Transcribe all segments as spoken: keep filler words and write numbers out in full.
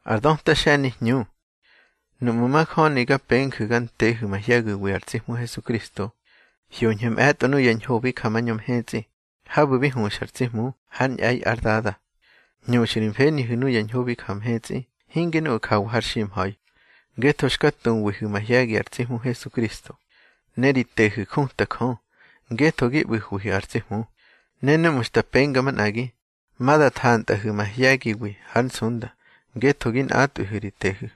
Ardon ta shani nyu. No mama khoni ga pen khugan te hu ma yagu wi artismo Jesucristo. Hion hem at onu yan hobi kamanyom hezi. Habu bi hu shartismo han ay ardada. Nyu shirin feni hunu yan hobi kam hezi. Hingen o kaw harshim hay. Getoshkatun wi hu ma yagi artismo Jesucristo. Neri te hu kunta kon. Geto gi wi hu artismo. Nene musta penga man agi. Mada tanta hu ma yagi wi han sunda. Geto gin atu huri te hu.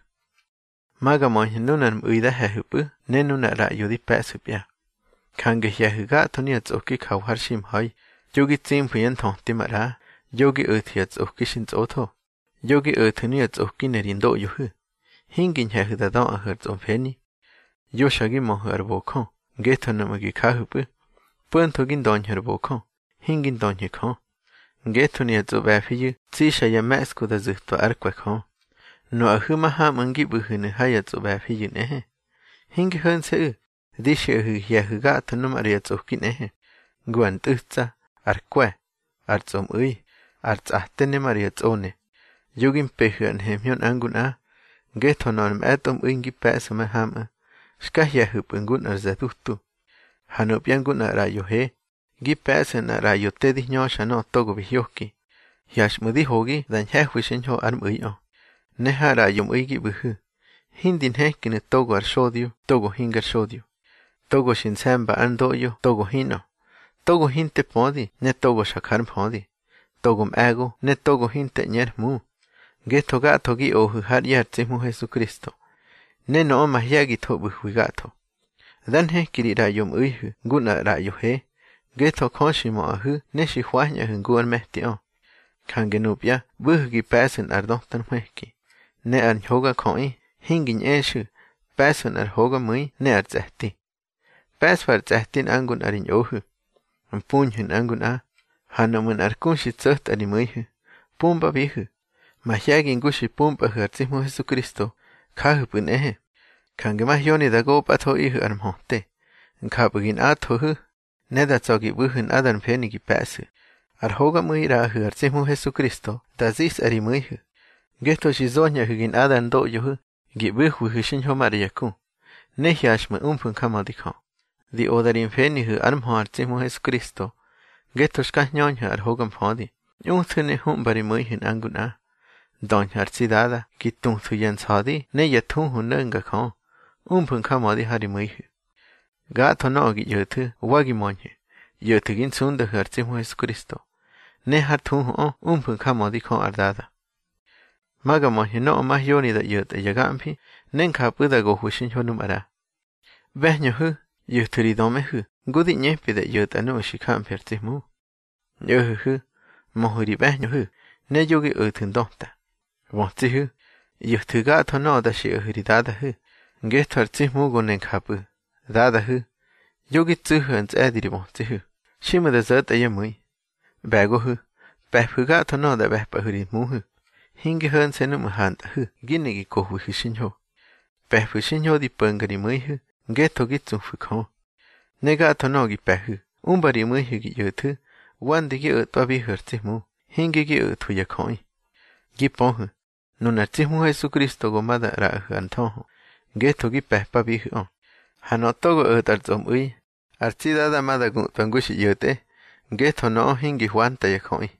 Maga mon nunan uida hehupu, nenuna ra yodi pesupya. Kange yahuga toniats oki kaw harshim hay, yogi tsim puyen tontimara, yogi utiats oki shins oto, yogi utuniats oki nerindo yuhu. Hingin yahuda don ahurts onfeni. Yoshagi mon herbokon, geto namagi kahupu, puntogin don herbokon, hingin don yekon. Geto niats obafiyu, tsisha yamasku da zuhto arkwekon. No ahuma ha mangi buhune hayats obafiyu nehe. Hingi hun se u, dishe hu yahuga tanum ariats oki nehe. Guan tutsa, arkwe, artsom ui, arts ahtene mariats one. Yugin pehuan hemyon angun a, geto non atom uingi pesama hama. Skah yahup ungun arzadutu. Hanup yangun arayo he, gi pesen arayo tedi nyosha no togo bihyoki. Yashmudi hogi dan yahwishin ho arm uyo. Nehara yum uigi buhu. Hindin hekine togo ar shodio, togo hingar shodio. Togo shinsamba andoyo, togo hino. Togo hinte podi, ne togo shakarm podi. Togom ego, ne togo hinte nyer mu. Geto gato gi ohu har yartsimu Jesucristo. Ne no oma yagi to buhu gato. Dan hekiri rayum uihu, guna rayo he. Geto konshimo ahu, neshi huanya hunguar mehti o. Kangenupya, buhu gi pesen ardontan mehki. Ne ar hoga koi, hingin eshu, pasun ar hoga mui, ne ar zahti. Pasfar zahtin angun arin ohu. An punhun angun a, hanamun ar kunshi zuht ari muihu. Pumba bihu. Mahyagin gushi pumba hu artismo Jesucristo, kahupun ehe. Kange mahyoni da go pato ihu ar mhote. Nkabugin ato hu, ne da zogi buhun adan penigi pasu. Ar hoga mui ra hu artismo Jesucristo, da zis ari muihu. Geto shizonya hugin adan do yuhu, gi buhu hushin homariaku. Nehyashma umpun kamadikon. Di odarin feni hu armho artismo Jesucristo. Geto shkahnyonha ar hogam fodi. Untune hum bari muihin angun a. Donya artsidada, ki tunthu yansadi, ne yatun hu nunga kon. Umpun kamadi hari muihu. Gato no gi yotu, wagi monye. Yotu gin sunda hu artismo Jesucristo. Ne hartun hu umpun kamadi kon ardada. Maga monye no mahyoni da yot yagampi, nen kapuda go hushin honumara. Behnyo hu, yoturi dome hu, gudi nyepi da yot anu shikam pertismu. Yohu hu, mohuri behnyo hu, ne yogi utun donta. Wonti hu, yotu gato no da shi uhuri dada hu, geto artismu go nen kapu. Dada hu, yogi tsuhu ans ediri wonti hu, shima da zot ayamui. Bago hu, behpu gato no da behpa huri muhu. Hingi hön senu mahanta hu, ginegi kohu hishinho. Behfu shinho di pungari muihu, geto gitsun fukho. Negato no gi pehu, umbari muihu gi yotu, wandi gi utwa bi hurtimu, hingi gi utu yakoi. Gi pohu, nun artimu Jesucristo gomada ra'hu antoho, geto gi pehpa bihu on. Hanotogo utartzom ui, artidada mada gutwangushi yote, geto no hingi huanta yakoi.